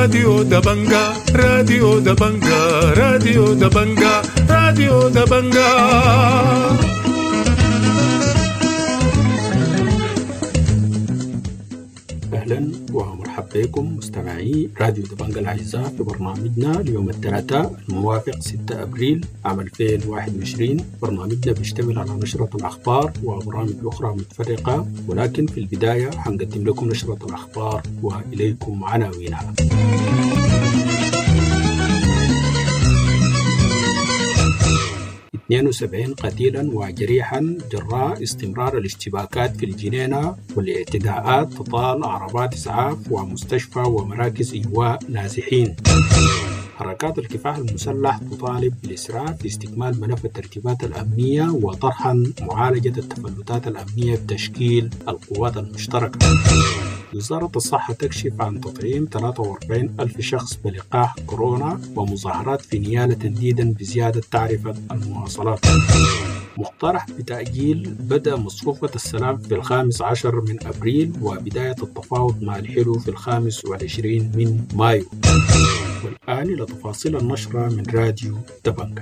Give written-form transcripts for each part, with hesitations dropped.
راديو دبنجا راديو دبنجا راديو دبنجا راديو دبنجا. أهلا ومرحبا بكم مستمعي راديو دبنجا الأعزاء في برنامجنا اليوم الثلاثاء الموافق 6 أبريل عام 2021. برنامجنا بيشتمل على نشرة الأخبار وبرامج أخرى متفرقة، ولكن في البداية هنقدم لكم نشرة الأخبار وإليكم عناوينها. 72 قتيلا وجريحا جراء استمرار الاشتباكات في الجنينة والاعتداءات تطال عربات إسعاف ومستشفى ومراكز إيواء نازحين. حركات الكفاح المسلح تطالب بالإسراع في استكمال ملف الترتيبات الأمنية وطرحا معالجة التفلتات الأمنية بتشكيل القوات المشتركة. وزارة الصحة تكشف عن تطعيم 43 ألف شخص بلقاح كورونا، ومظاهرات في نيالة تنديدا بزيادة تعرفة المواصلات. مقترح بتأجيل بدء مصفوفة السلام في 15 من أبريل، وبداية التفاوض مع الحلو في 25 من مايو. والآن إلى تفاصيل النشرة من راديو دبنجا.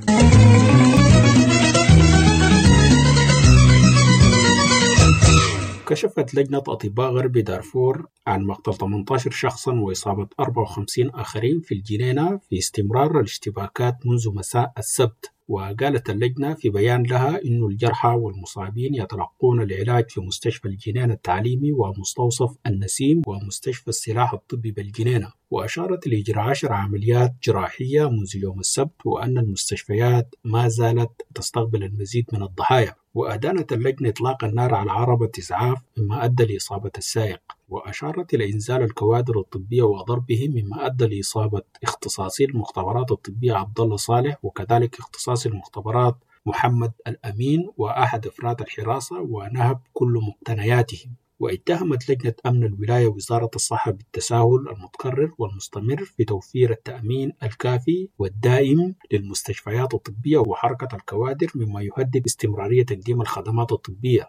كشفت لجنة أطباء غرب دارفور عن مقتل 18 شخصا وإصابة 54 آخرين في الجنينة في استمرار الاشتباكات منذ مساء السبت. وقالت اللجنة في بيان لها إن الجرحى والمصابين يتلقون العلاج في مستشفى الجنينة التعليمي ومستوصف النسيم ومستشفى السلاح الطبي بالجنينة. وأشارت لإجراء 10 عمليات جراحية منذ يوم السبت، وأن المستشفيات ما زالت تستقبل المزيد من الضحايا. وأدانت اللجنة إطلاق النار على عربة إسعاف مما أدى لإصابة السائق. وأشارت إلى إنزال الكوادر الطبية وضربهم مما أدى لإصابة اختصاصي المختبرات الطبية عبد الله صالح، وكذلك اختصاصي المختبرات محمد الأمين وأحد أفراد الحراسة، ونهب كل مقتنياتهم. واتهمت لجنة أمن الولاية وزارة الصحة بالتساهل المتكرر والمستمر في توفير التأمين الكافي والدائم للمستشفيات الطبية وحركة الكوادر، مما يهدد استمرارية تقديم الخدمات الطبية.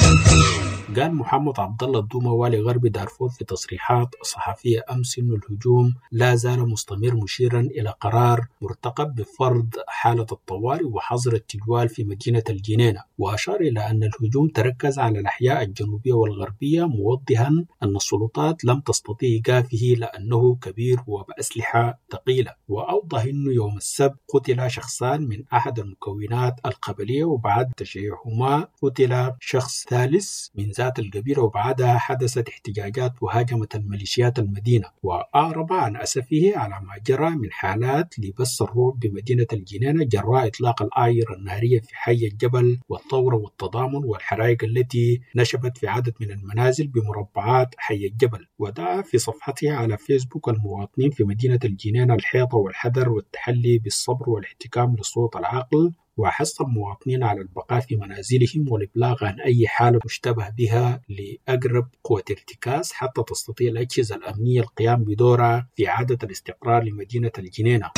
قال محمد عبد الله الدومة والي غرب دارفور في تصريحات صحفية أمس إن الهجوم لا زال مستمر، مشيرا إلى قرار مرتقب بفرض حالة الطوارئ وحظر التجوال في مدينة الجنينة. وأشار إلى أن الهجوم تركز على الأحياء الجنوبية والغربية، موضحا أن السلطات لم تستطيع إيقافه لأنه كبير وبأسلحة ثقيلة. وأوضح أنه يوم السبت قتل شخصان من أحد المكونات القبلية، وبعد تشيعهما قتل شخص ثالث من ذات القبيلة، وبعدها حدثت احتجاجات وهاجمت الميليشيات المدينة. وأعرب عن أسفه على ما جرى من حالات لبث الرعب بمدينة الجنينة جراء إطلاق الآير النارية في حي الجبل والثورة والتضامن والحرائق التي نشبت في عدد من المنازل بمربعات حي الجبل. ودعا في صفحته على فيسبوك المواطنين في مدينة الجنينة الحيطة والحذر والتحلي بالصبر والاحتكام لصوت العقل، وحث المواطنين على البقاء في منازلهم والإبلاغ عن أي حالة مشتبه بها لأقرب قوة ارتكاز حتى تستطيع الأجهزة الأمنية القيام بدورها في إعادة الاستقرار لمدينة الجنينة.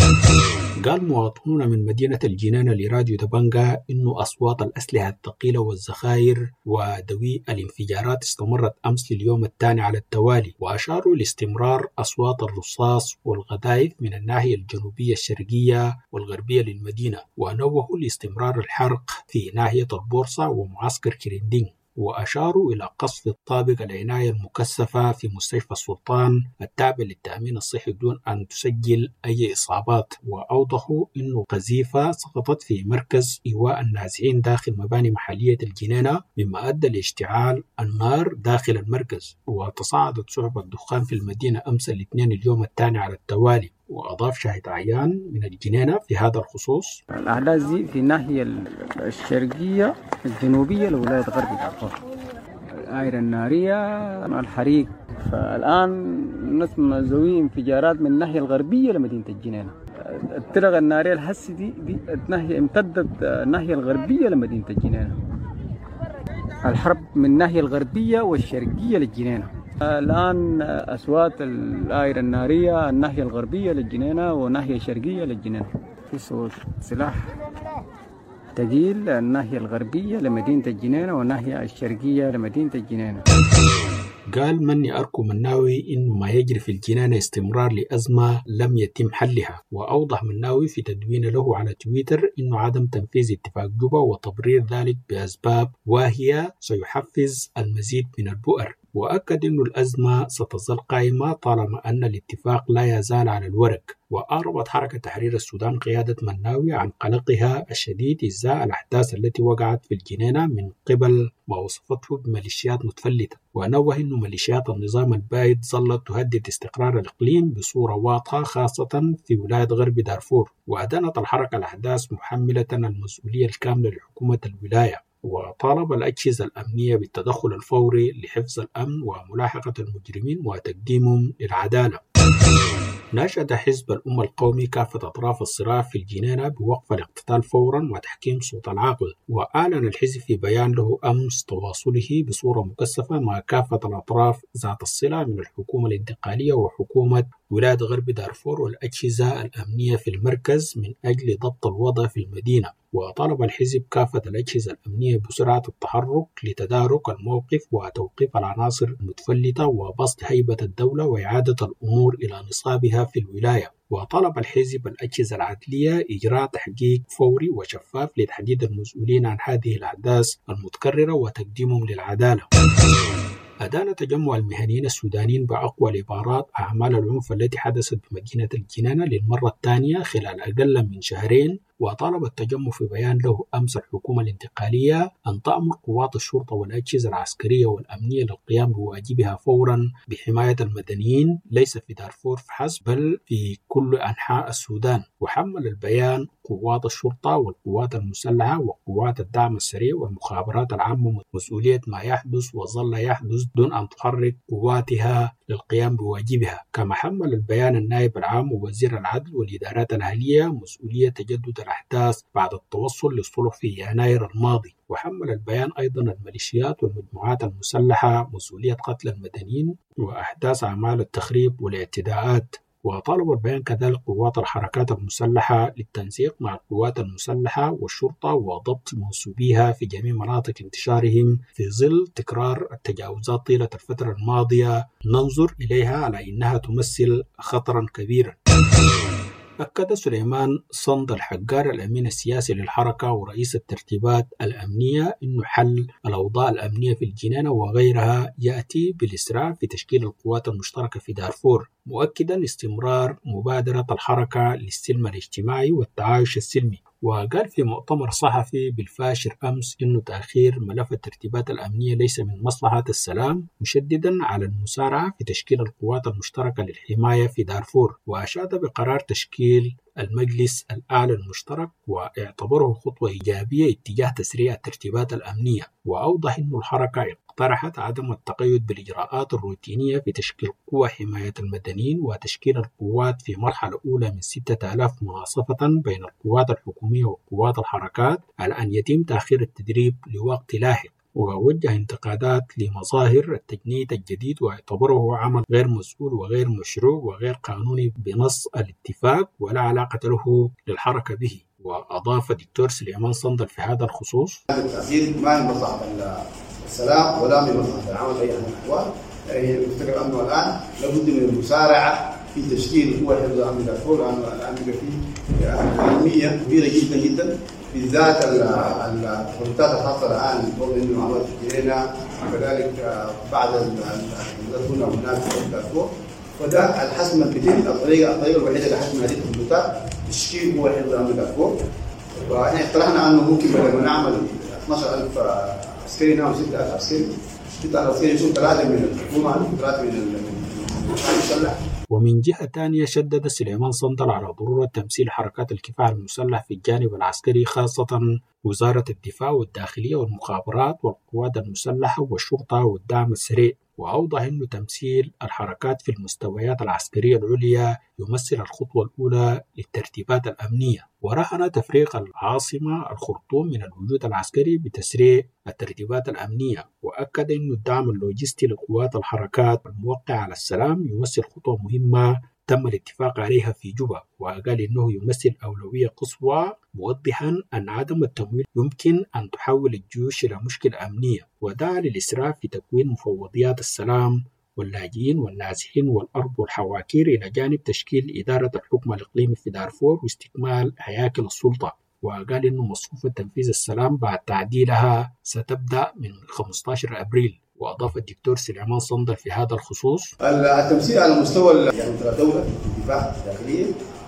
قال مواطنون من مدينة الجنينة لراديو دبنجا إن أصوات الأسلحة الثقيلة والذخائر ودوي الانفجارات استمرت أمس لليوم الثاني على التوالي. وأشاروا لاستمرار أصوات الرصاص والقذائف من الناحية الجنوبية الشرقية والغربية للمدينة، ونوهوا لاستمرار الحرق في ناحية البورصة ومعسكر كريندين. وأشاروا إلى قصف الطابق العناية المكثفة في مستشفى السلطان التابع للتأمين الصحي دون أن تسجل أي إصابات. وأوضحوا أن قذيفة سقطت في مركز إيواء النازحين داخل مباني محلية الجنينة، مما أدى لاشتعال النار داخل المركز. وتصاعدت سحب الدخان في المدينة أمس الاثنين اليوم الثاني على التوالي. وأضاف شاهد عيان من الجنينة في هذا الخصوص: الأحداث دي في الناحية الشرقية الجنوبية لولاية غرب دارفور، الآيرة النارية، الحريق. فالآن نسمع ذوي انفجارات من الناحية الغربية لمدينة الجنينة. الطرق النارية الحس دي امتدت الناحية الغربية لمدينة الجنينة. الحرب من الناحية الغربية والشرقية للجنينة. الآن أصوات الآيرة النارية الناحية الغربية للجنينة والناحية الشرقية للجنينة. في صوت سلاح ثقيل الناحية الغربية لمدينة الجنينة والناحية الشرقية لمدينة الجنينة. قال مني أركو مناوي إنه ما يجري في الجنان استمرار لأزمة لم يتم حلها. وأوضح مناوي في تدوين له على تويتر إنه عدم تنفيذ اتفاق جوبا وتبرير ذلك بأسباب واهية سيحفز المزيد من البؤر. وأكد أن الأزمة ستظل قائمة طالما أن الاتفاق لا يزال على الورق. وأعربت حركة تحرير السودان قيادة مناوي عن قلقها الشديد إزاء الأحداث التي وقعت في الجنينة من قبل ما وصفته بميليشيات متفلتة، ونوه أن ميليشيات النظام البائد ظلت تهدد استقرار الإقليم بصورة واضحة خاصة في ولاية غرب دارفور. وأدانت الحركة الأحداث محملة المسؤولية الكاملة لحكومة الولاية، وطالب الأجهزة الأمنية بالتدخل الفوري لحفظ الأمن وملاحقة المجرمين وتقديمهم للعدالة. ناشد حزب الأمة القومي كافة أطراف الصراع في الجنينة بوقف الاقتتال فورا وتحكيم صوت العقل. وأعلن الحزب في بيان له أمس تواصله بصورة مكثفة مع كافة الأطراف ذات الصلة من الحكومة الانتقالية وحكومة ولاية غرب دارفور والأجهزة الأمنية في المركز من أجل ضبط الوضع في المدينة. وطالب الحزب كافة الأجهزة الأمنية بسرعة التحرك لتدارك الموقف وتوقيف العناصر المتفلتة وبسط هيبة الدولة وإعادة الأمور إلى نصابها في الولاية. وطلب الحزب الأجهزة العدلية إجراء تحقيق فوري وشفاف لتحديد المسؤولين عن هذه الأحداث المتكررة وتقديمهم للعدالة. أدان تجمع المهنيين السودانيين بأقوى العبارات أعمال العنف التي حدثت بمدينة الجنينة للمرة الثانية خلال أقل من شهرين. وطالب التجمع في بيان له أمس الحكومة الانتقالية أن تأمر قوات الشرطة والأجهزة العسكرية والأمنية للقيام بواجبها فورا بحماية المدنيين ليس في دارفور فحسب بل في كل أنحاء السودان. وحمل البيان قوات الشرطة والقوات المسلحة وقوات الدعم السريع والمخابرات العامة مسؤولية ما يحدث وظل يحدث دون أن تحرك قواتها للقيام بواجبها. كما حمل البيان النائب العام ووزير العدل والإدارات الأهلية مسؤولية تجدد الأحداث بعد التوصل للصلح في يناير الماضي. وحمل البيان أيضا الميليشيات والمجموعات المسلحة مسؤولية قتل المدنيين وأحداث أعمال التخريب والاعتداءات. وطالب البيان كذلك قوات الحركات المسلحة للتنسيق مع القوات المسلحة والشرطة وضبط منسوبيها في جميع مناطق انتشارهم في ظل تكرار التجاوزات طيلة الفترة الماضية ننظر إليها على أنها تمثل خطرا كبيرا. أكد سليمان صند الحجار الأمين السياسي للحركة ورئيس الترتيبات الأمنية أن حل الأوضاع الأمنية في الجنينة وغيرها يأتي بالإسراع في تشكيل القوات المشتركة في دارفور، مؤكدا استمرار مبادرة الحركة للسلم الاجتماعي والتعايش السلمي. وقال في مؤتمر صحفي بالفاشر أمس أن تأخير ملف الترتيبات الأمنية ليس من مصلحة السلام، مشددا على المسارعة في تشكيل القوات المشتركة للحماية في دارفور. وأشاد بقرار تشكيل المجلس الأعلى المشترك واعتبره خطوة إيجابية اتجاه تسريع الترتيبات الأمنية. وأوضح أن الحركة اقترحت عدم التقيد بالإجراءات الروتينية في تشكيل قوى حماية المدنيين وتشكيل القوات في مرحلة أولى من 6000 مناصفة بين القوات الحكومية وقوات الحركات على أن يتم تأخير التدريب لوقت لاحق. ووجه انتقادات لمظاهر التجنيد الجديد واعتبره عمل غير مسؤول وغير مشروع وغير قانوني بنص الاتفاق ولا علاقة له للحركة به. وأضاف الدكتور سليمان صندل في هذا الخصوص: هذا التأخير ما من مصلحة السلام ولا من مصلحة العمل بأي الأحوال. يعني مستقر الأمن الآن لابد من المسارعة في تشكيل قوة حفظ الأمن دارفور، لأن الآن فيه أهمية كبيرة جدا جدا، بالذات الخطوات الخاصة الآن بوضع إنه عمل في الجنينة وكذلك بعد هنا وهناك في دارفور. وده الحسم البديل الطريقة الوحيدة لحسم هذه الخطوات تشكيل قوة حفظ الأمن دارفور. وإحنا اقترحنا أنه ممكن بدل ما نعمل 12000 عسكري نعمل 6000 عسكري. 6000 عسكري يكون 3 من الحكومة 3 من المسلح. ومن جهة تانية شدد سليمان صندل على ضرورة تمثيل حركات الكفاح المسلح في الجانب العسكري، خاصة وزارة الدفاع والداخلية والمخابرات والقوات المسلحة والشرطة والدعم السريع. وأوضح أن تمثيل الحركات في المستويات العسكرية العليا يمثل الخطوة الأولى للترتيبات الأمنية. ورهن تفريق العاصمة الخرطوم من الوجود العسكري بتسريع الترتيبات الأمنية. وأكد أن الدعم اللوجستي لقوات الحركات الموقعة على السلام يمثل خطوة مهمة تم الاتفاق عليها في جوبا، وقال إنه يمثل أولوية قصوى، موضحا أن عدم التمويل يمكن أن تحول الجيوش إلى مشكلة أمنية، ودعا للإسراع في تكوين مفوضيات السلام واللاجئين والنازحين والأرض والحواكير، إلى جانب تشكيل إدارة الحكم الإقليمي في دارفور واستكمال هياكل السلطة. وقال إنه مصفوفة تنفيذ السلام بعد تعديلها ستبدأ من 15 أبريل. وأضاف الدكتور سليمان صندل في هذا الخصوص: التمثيل على مستوى يعني الدولة في الدفاع الداخلية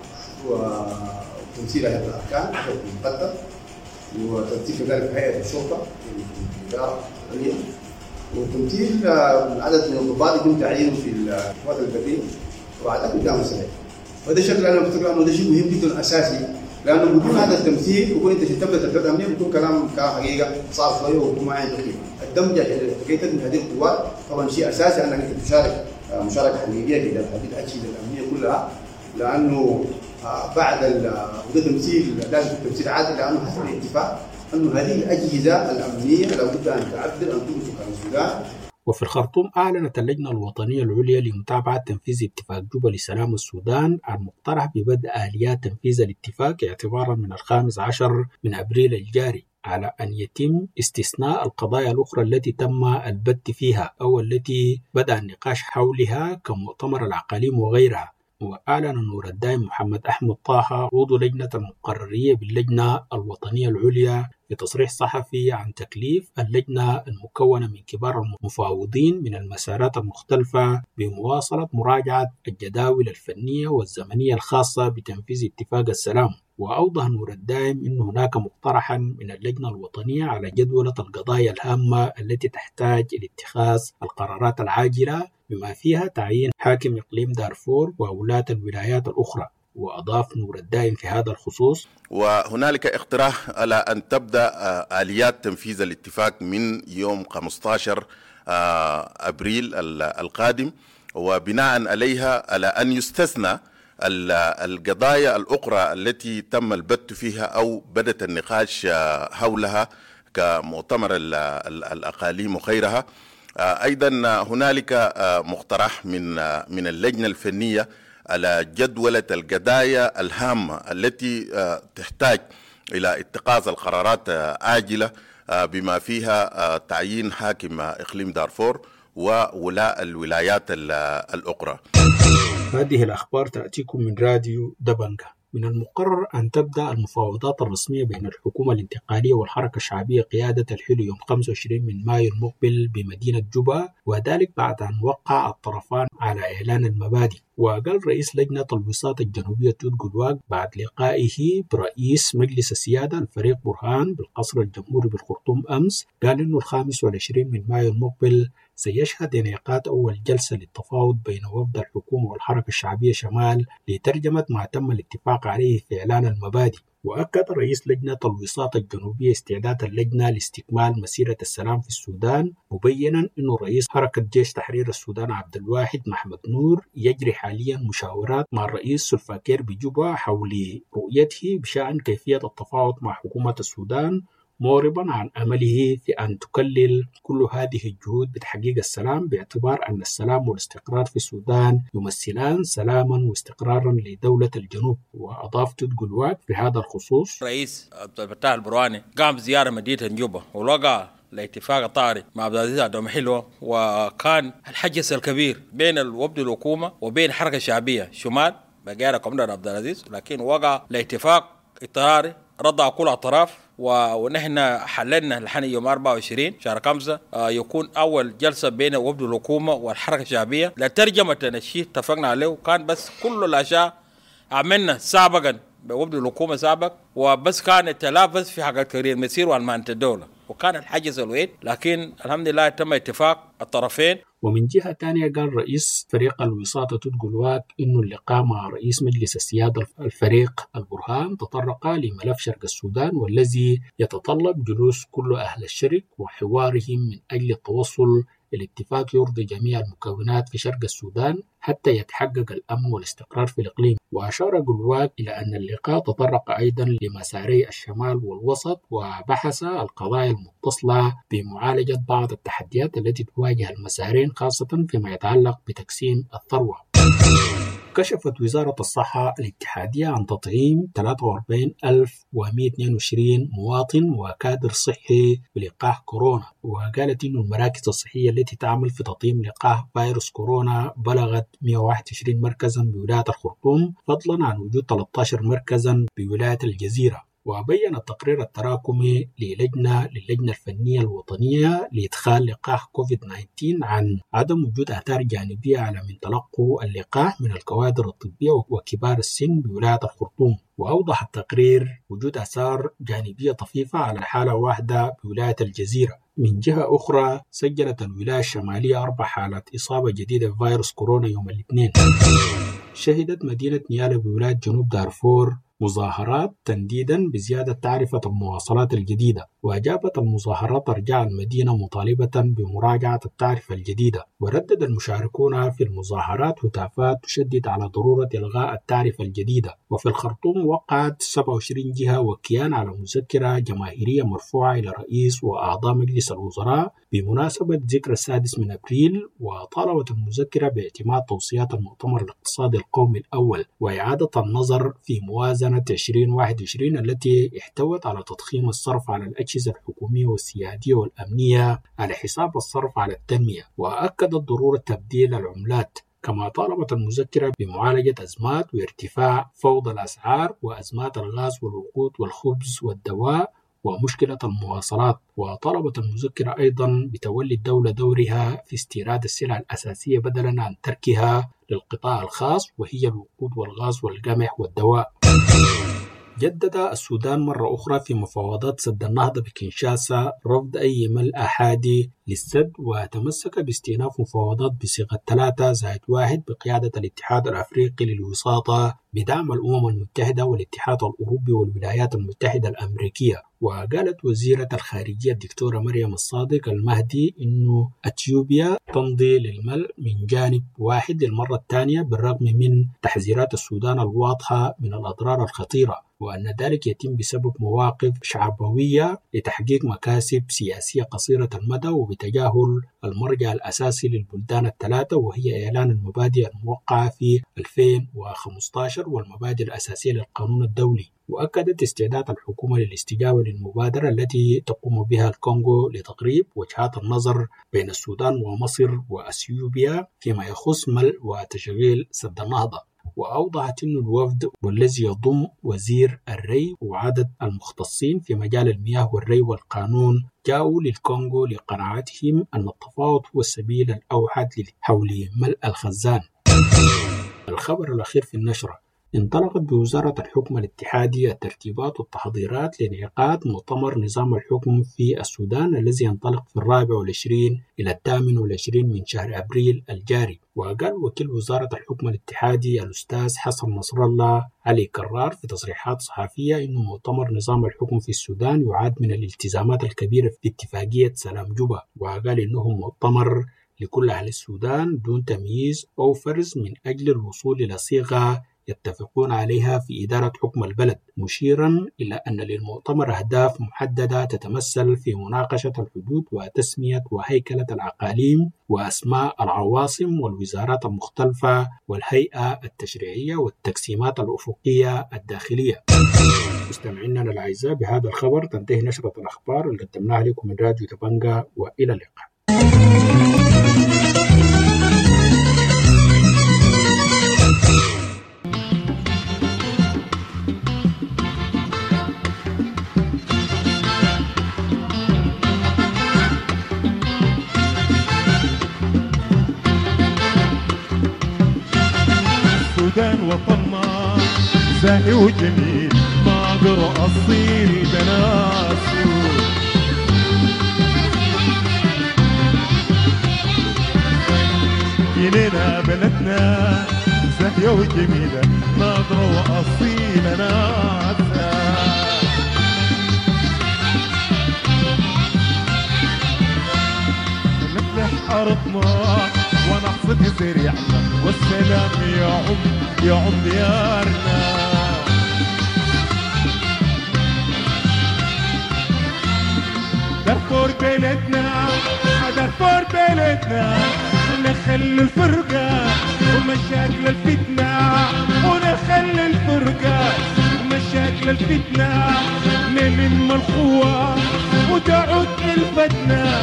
وتمثيل هيئة الأركان بشكل مقدم، وتمثيل كذلك هيئة الشرطة في الإدارة العليا، وتمثيل عدد من الضباط يتم تعيينهم في القوات البرية وعدد من مسائل. وهذا شكل أنا أعتقد أنه ده شيء مهم جدا أساسي، لأنه بدون هذا التمثيل وكون أنت تبدأ التدريب الأمنية بيكون كلام حقيقة صعب شوية ويكون ما عنده قيمة. الدمج من هذه القوات طبعا شيء أساسي أنك أنت تشارك مشاركة حقيقية في هذه الأجهزة الأمنية كلها، لأنه بعد وده تمثيل لازم تمثيل عادل، لأنه حسب الاتفاق أنه هذه الأجهزة الأمنية لابد أن تعبر أن تكون في السودان. وفي الخرطوم أعلنت اللجنة الوطنية العليا لمتابعة تنفيذ اتفاق جوبا لسلام السودان المقترح ببدء آليات تنفيذ الاتفاق اعتبارا من 15 من أبريل الجاري، على أن يتم استثناء القضايا الأخرى التي تم البت فيها أو التي بدأ النقاش حولها كمؤتمر العقاليم وغيرها. وأعلن نور الدائم محمد أحمد طه عضو لجنة المقررية باللجنة الوطنية العليا في تصريح صحفي عن تكليف اللجنة المكونة من كبار المفاوضين من المسارات المختلفة بمواصلة مراجعة الجداول الفنية والزمنية الخاصة بتنفيذ اتفاق السلام. وأوضح نور الدائم أن هناك مقترحا من اللجنة الوطنية على جدولة القضايا الهامة التي تحتاج لاتخاذ القرارات العاجلة، بما فيها تعيين حاكم إقليم دارفور وولاة الولايات الأخرى. وأضاف نور الدائم في هذا الخصوص: وهنالك اقتراح على أن تبدأ آليات تنفيذ الاتفاق من يوم 15 أبريل القادم، وبناء عليها على أن يستثنى القضايا الأخرى التي تم البت فيها أو بدأت النقاش حولها كمؤتمر الأقاليم وغيرها. أيضا هنالك مقترح من اللجنة الفنية على جدولة القضايا الهامة التي تحتاج إلى اتخاذ القرارات عاجلة، بما فيها تعيين حاكم إقليم دارفور وولاء الولايات الأخرى. هذه الأخبار تأتيكم من راديو دبنجة. من المقرر أن تبدأ المفاوضات الرسمية بين الحكومة الانتقالية والحركة الشعبية قيادة الحلو يوم 25 من مايو المقبل بمدينة جوبا، وذلك بعد أن وقع الطرفان على إعلان المبادئ. وقال رئيس لجنة الوساطة الجنوبية توت جلواق بعد لقائه برئيس مجلس السيادة الفريق برهان بالقصر الجمهوري بالخرطوم أمس، قال إنه 25 من مايو المقبل سيشهد انعقاد أول جلسة للتفاوض بين وفد الحكومة والحركة الشعبية شمال لترجمة ما تم الاتفاق عليه في إعلان المبادئ. وأكد رئيس لجنة الوساطة الجنوبية استعداد اللجنة لاستكمال مسيرة السلام في السودان، مبينا أن رئيس حركة جيش تحرير السودان عبد الواحد محمد نور يجري حاليا مشاورات مع الرئيس سلفا كير بجوبا حول رؤيته بشأن كيفية التفاوض مع حكومة السودان، موربا عن أمله في أن تكلل كل هذه الجهود بتحقيق السلام، باعتبار أن السلام والاستقرار في السودان يمثلان سلاما واستقرارا لدولة الجنوب. وأضاف توت جلواق في هذا الخصوص: رئيس عبد الفتاح البرهاني قام بزيارة مدينة جوبا ولقى الاتفاق الطارئ مع عبد العزيز عبد المحلو، وكان الحجز الكبير بين الوفد الحكومة وبين الحركة الشعبية شمال بقيادة قمدان عبد العزيز، لكن وقع الاتفاق اضطراري رضع كل الأطراف، ونحن حللنا لحد يوم 24 شهر 5 يكون أول جلسة بين وفد الحكومة والحركة الشعبية لترجمة الشيء اتفقنا عليه. وكان بس كل الأشياء عملنا سابقا بوفد الحكومة سابق، وبس كان التلافظ في حاجات كثيرة مسير وأمانة الدولة، وكان الحجز الوحيد، لكن الحمد لله تم اتفاق الطرفين. ومن جهة تانية قال رئيس فريق الوساطة توت جلواق إنه اللقاء مع رئيس مجلس السيادة الفريق البرهان تطرق لملف شرق السودان، والذي يتطلب جلوس كل أهل الشرق وحوارهم من أجل التوصل الاتفاق يرضي جميع المكونات في شرق السودان حتى يتحقق الأمن والاستقرار في الإقليم. وأشار جلواق إلى أن اللقاء تطرق أيضا لمساري الشمال والوسط، وبحث القضايا المتصلة بمعالجة بعض التحديات التي تواجه المسارين، خاصة فيما يتعلق بتقسيم الثروة. كشفت وزارة الصحة الاتحادية عن تطعيم 43122 مواطن وكادر صحي بلقاح كورونا، وقالت إنه المراكز الصحية التي تعمل في تطعيم لقاح فيروس كورونا بلغت 121 مركزا بولاية الخرطوم، فضلا عن وجود 13 مركزا بولاية الجزيرة. وبين التقرير التراكمي للجنة الفنية الوطنية لإدخال لقاح كوفيد-19 عن عدم وجود آثار جانبية على من تلقوا اللقاح من الكوادر الطبية وكبار السن بولاية الخرطوم. وأوضح التقرير وجود آثار جانبية طفيفة على حالة واحدة بولاية الجزيرة. من جهة أخرى سجلت الولاية الشمالية 4 حالات إصابة جديدة بفيروس كورونا يوم الاثنين. شهدت مدينة نيالا بولاية جنوب دارفور مظاهرات تنديدا بزيادة تعرفة المواصلات الجديدة، وأجابت المظاهرات أرجاء المدينة مطالبة بمراجعة التعرفة الجديدة. وردد المشاركون في المظاهرات هتافات تشدد على ضرورة إلغاء التعرفة الجديدة. وفي الخرطوم وقعت 27 جهة وكيان على مذكرة جماهيرية مرفوعة إلى رئيس وأعضاء مجلس الوزراء بمناسبة ذكرى 6 من أبريل، وطالبت المذكرة باعتماد توصيات المؤتمر الاقتصادي القومي الأول وإعادة النظر في موازنة 2021 التي احتوت على تضخيم الصرف على الأجهزة الحكومية والسيادية والأمنية على حساب الصرف على التنمية. وأكدت ضرورة تبديل العملات. كما طالبت المذكرة بمعالجة أزمات وارتفاع فوضى الأسعار وأزمات الغاز والوقود والخبز والدواء ومشكلة المواصلات. وطلبت المذكرة أيضا بتولي الدولة دورها في استيراد السلع الأساسية بدلا عن تركها للقطاع الخاص وهي الوقود والغاز والقمح والدواء. جدد السودان مرة أخرى في مفاوضات سد النهضة بكنشاسا رفض أي ملء أحادي للسد، وتمسك باستئناف مفاوضات بصيغة 3+1 بقيادة الاتحاد الأفريقي للوساطة بدعم الأمم المتحدة والاتحاد الأوروبي والولايات المتحدة الأمريكية. وقالت وزيرة الخارجية الدكتورة مريم الصادق المهدي إنه أثيوبيا تمضي للملء من جانب واحد للمرة الثانية بالرغم من تحذيرات السودان الواضحة من الأضرار الخطيرة، وأن ذلك يتم بسبب مواقف شعبوية لتحقيق مكاسب سياسية قصيرة المدى وبتجاهل المرجع الأساسي للبلدان الثلاثة وهي إعلان المبادئ الموقعة في 2015 والمبادئ الأساسية للقانون الدولي. وأكدت استعداد الحكومة للاستجابة للمبادرة التي تقوم بها الكونغو لتقريب وجهات النظر بين السودان ومصر وأثيوبيا فيما يخص ملء وتشغيل سد النهضة. وأوضحت أن الوفد والذي يضم وزير الري وعدد المختصين في مجال المياه والري والقانون جاءوا للكونغو لقناعتهم أن التفاوض هو السبيل الأوحد حول ملء الخزان. الخبر الأخير في النشرة: انطلقت بوزارة الحكم الاتحادي الترتيبات والتحضيرات لانعقاد مؤتمر نظام الحكم في السودان الذي ينطلق في 24 إلى 28 من شهر أبريل الجاري. وقال وكيل وزارة الحكم الاتحادي الأستاذ حسن نصر الله علي كرار في تصريحات صحفية إنه مؤتمر نظام الحكم في السودان يعد من الالتزامات الكبيرة في اتفاقية سلام جوبا، وقال إنه مؤتمر لكل أهل السودان دون تمييز أو فرز من أجل الوصول إلى صيغة يتفقون عليها في إدارة حكم البلد، مشيرا إلى أن للمؤتمر أهداف محددة تتمثل في مناقشة الحدود وتسمية وهيكلة الأقاليم وأسماء العواصم والوزارات المختلفة والهيئة التشريعية والتقسيمات الأفقية الداخلية. مستمعينا الأعزاء، بهذا الخبر تنتهي نشرة الأخبار اللي قدمناها لكم من راديو تبانجا، وإلى اللقاء. السودان وطننا زاهي وجميل ما أقدر أصيل بناسه، جنينا بلدنا زاهية وجميلة ما أقدر أصيل ناسها، نفلح أرضنا ونحصد زريعنا والسلام يعم ديارنا. دارفور بلدنا دارفور بلدنا، نخلي الفرقة مشاكل الفتنة ونخلي الفرقة، مشاكل الفتنة نلم القوة وتعود الفتنة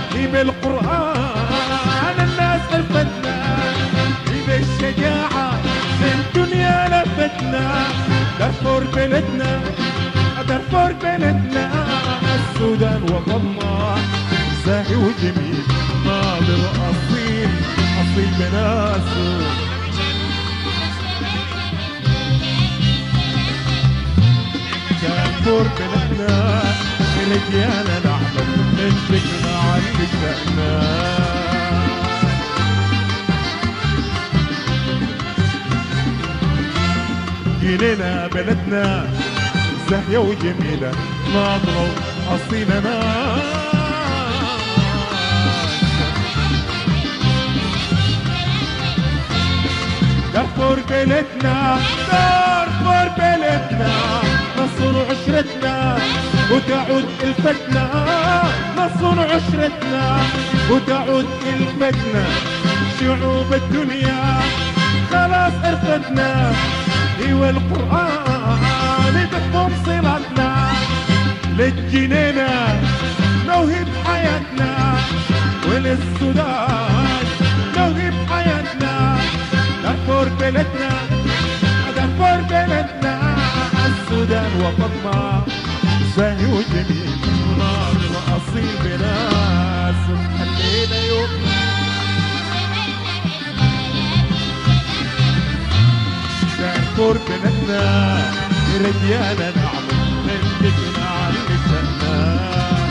بالقرآن الناس الفتنة بالشجاعة الدنيا لفتنا. دارفور بلدنا دارفور بلدنا، السودان وطننا زاهي وجميل ناظر أصيل أصيل بناسه. دارفور بلدنا رجالنا نعمل نشبكنا عن بشأننا. جينا بلدنا زاهية وجميلة ناظرة أصيلنا. دارفور بلدنا دارفور بلدنا، نصون عشرتنا وتعود الفتنة، نصون عشرتنا وتعود الفتنة. شعوب الدنيا خلاص ارفتنا، ايوه القرآن بحكم صلاتنا. للجنينة نوهب حياتنا وللسودان نوهب حياتنا. دارفور بلدنا دارفور بلدنا، السودان وطننا زاهي وجميل وناظر أصيل بناس. خلينا يوم دارفور بلدنا رجالنا نعمل نلقنا عن لساننا.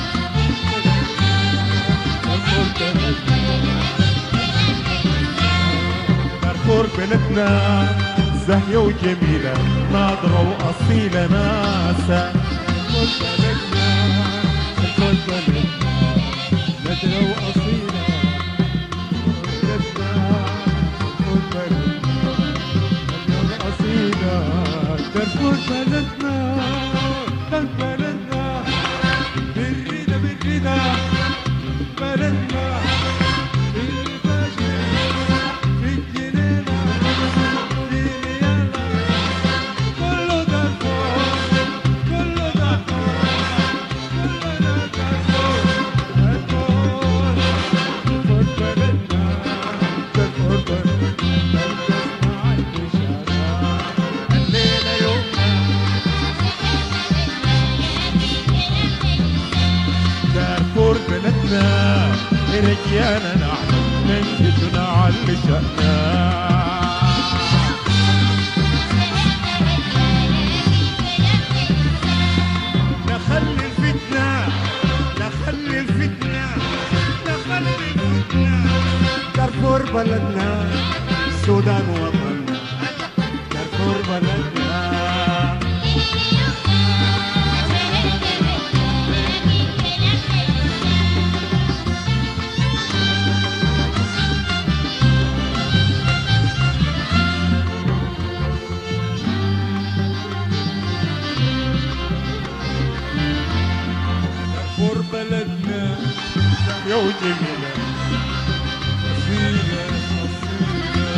دارفور بلدنا زاهية وجميلة ناظرة وأصيلة ناسا. دارفور بلدنا دارفور بلدنا نادرة وأصيلة بلدنا. دارفور بلدنا نادرة وأصيلة. دارفور بلدنا دارفور بلدنا بالرضا بالرضا بلدنا. رجانا نعمل ننجدنا على شأننا. نخلي الفتنة نخلي الفتنة نخلي الفتنة. دارفور بلدنا السودان وطننا. دارفور بلدنا بلدنا يا وجميلة أصيلة أصيلة.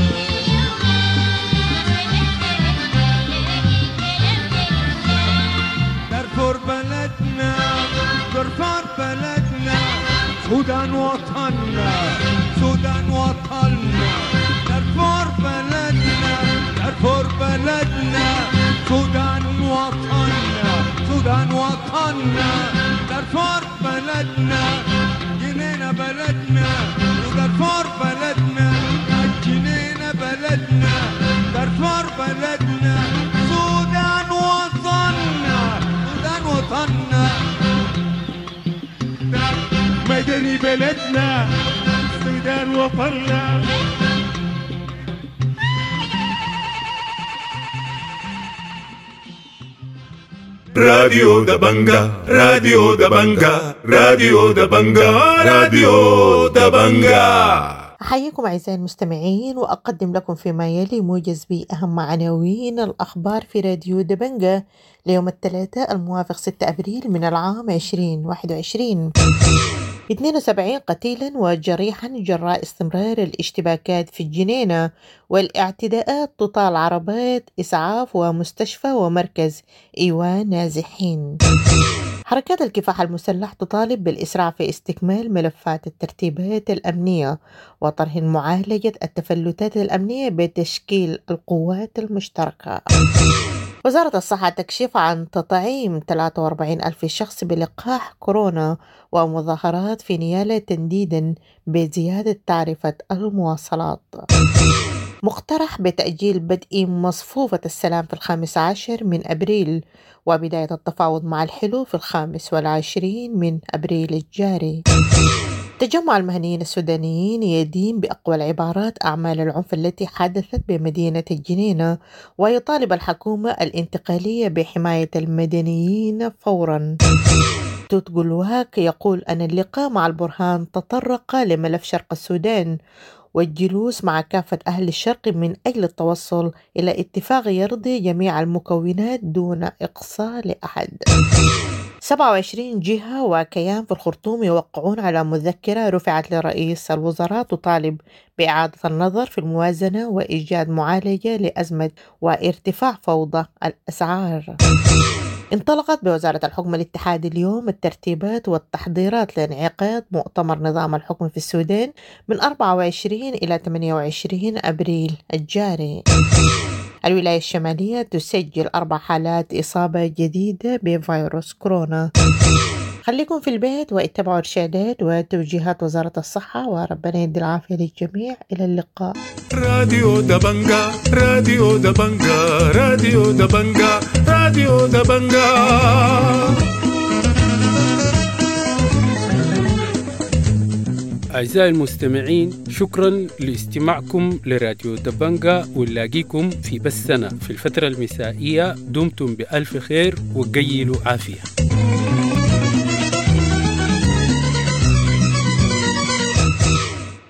دارفور بلدنا دارفور بلدنا، سودان وطننا سودان وطننا. دارفور بلدنا دارفور بلدنا، سودان وطننا سودان وطننا. دارفور بلدنا جنينة بلدنا ودارفور بلدنا، الجنينة بلدنا دارفور بلدنا. سودان وطننا سودان وطننا. مدني بلدنا السودان وطننا. راديو دبنجا راديو دبنجا راديو دبنجا راديو دبنجا. أحييكم أعزائي المستمعين وأقدم لكم فيما يلي موجز بأهم عناوين الأخبار في راديو دبنجا ليوم الثلاثاء الموافق 6 أبريل من العام 2021. 72 قتيلا وجريحا جراء استمرار الاشتباكات في الجنينة والاعتداءات تطال عربات إسعاف ومستشفى ومركز إيوان نازحين. حركات الكفاح المسلح تطالب بالإسراع في استكمال ملفات الترتيبات الأمنية وطرح معالجة التفلتات الأمنية بتشكيل القوات المشتركة. وزارة الصحة تكشف عن تطعيم 43,000 شخص بلقاح كورونا ومظاهرات في نيالا تنديدا بزيادة تعرفة المواصلات. مقترح بتأجيل بدء مصفوفة السلام في 15 من أبريل وبداية التفاوض مع الحلو في 25 من أبريل الجاري. تجمع المهنيين السودانيين يدين بأقوى العبارات أعمال العنف التي حدثت بمدينة الجنينة ويطالب الحكومة الانتقالية بحماية المدنيين فورا. توت جلواك يقول أن اللقاء مع البرهان تطرق لملف شرق السودان والجلوس مع كافة أهل الشرق من أجل التوصل إلى اتفاق يرضي جميع المكونات دون إقصاء لأحد. 27 جهة وكيان في الخرطوم يوقعون على مذكرة رفعت لرئيس الوزراء تطالب بإعادة النظر في الموازنة وإيجاد معالجة لأزمة وارتفاع فوضى الأسعار. انطلقت بوزارة الحكم الاتحادي اليوم الترتيبات والتحضيرات لانعقاد مؤتمر نظام الحكم في السودان من 24 إلى 28 أبريل الجاري. الولاية الشمالية تسجل 4 حالات إصابة جديدة بفيروس كورونا. خليكم في البيت واتبعوا إرشادات وتوجيهات وزارة الصحة وربنا يدي العافية للجميع. إلى اللقاء. راديو دبنجا راديو دبنجا راديو دبنجا راديو دبنجا. أعزائي المستمعين، شكرا لاستماعكم لراديو دبنجا، ونلاقيكم في بثنا في الفترة المسائية. دمتم بألف خير وقيلوا عافية.